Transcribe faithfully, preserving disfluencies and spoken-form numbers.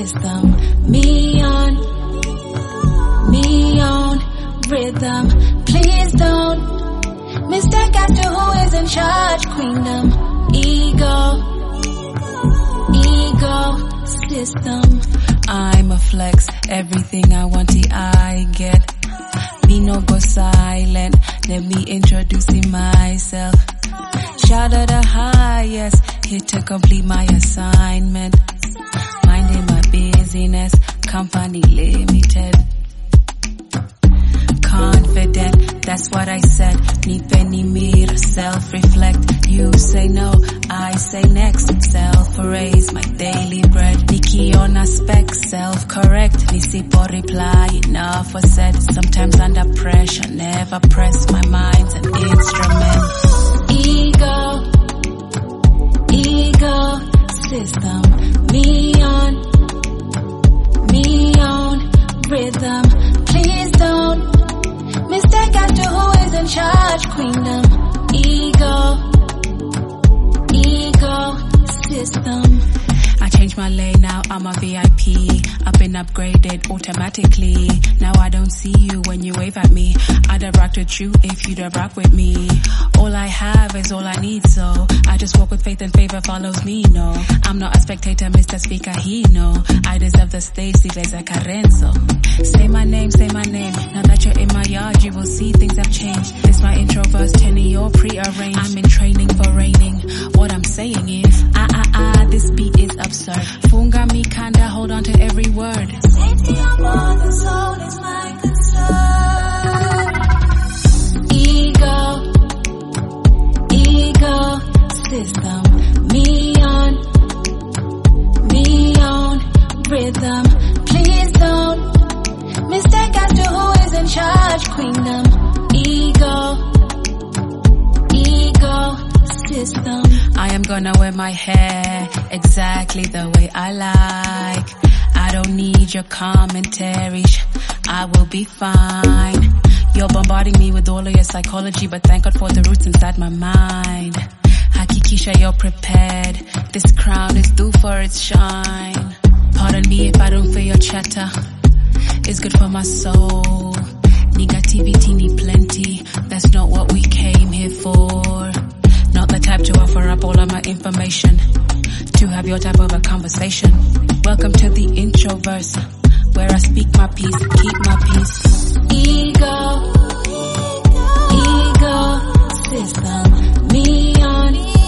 system. Me on, me on rhythm. Please don't mistake after who is in charge. Queendom, ego, ego system. I'm a flex, everything I want I get. Me no go silent, let me introducing myself. Shout out the highest, here to complete my assignment. Minding my business, company limited. Confident, that's what I said. Ni penny mirror, self-reflect. You say no, I say next. Self-raise, my daily bread. Nikki on a spec, self-correct. Nisipo reply, enough was said. Sometimes under pressure, never press. My mind's an instrument. Ego, ego system. Me on, me on rhythm. Please don't mistake after who is in charge. Queendom, ego, ego system. I changed my lane, now I'm a V I P. I've been upgraded automatically. Now I don't see you when you wave at me. I'd have rocked with you if you'd have rocked with me. All I have is all I need, so I just walk with faith and favor follows me, no. I'm not a spectator, Mister Speaker, he know. I deserve the stage, see there's a Carenzo. Say my name, say my name. Now that you're in my yard, you will see things have changed. This my intro verse, tenny, you're prearranged. I'm in training for reigning. What I'm saying is, ah ah ah, this beat is absurd. Funga mi kanda, hold on to every word. Safety on board the soul is my concern. Ego, ego system. Me on, me on rhythm. Please don't mistake after who is in charge. Queendom, ego, ego system. I am gonna wear my hair exactly the way I like. I don't need your commentary, I will be fine. You're bombarding me with all of your psychology, but thank God for the roots inside my mind. Hakikisha you're prepared, this crown is due for its shine. Pardon me if I don't feel your chatter, it's good for my soul. Negativity need plenty, that's not what we came here for. Not the type to offer up all of my information, to have your type of a conversation. Welcome to the intro verse, where I speak my peace, keep my peace. Ego, ego system. Me on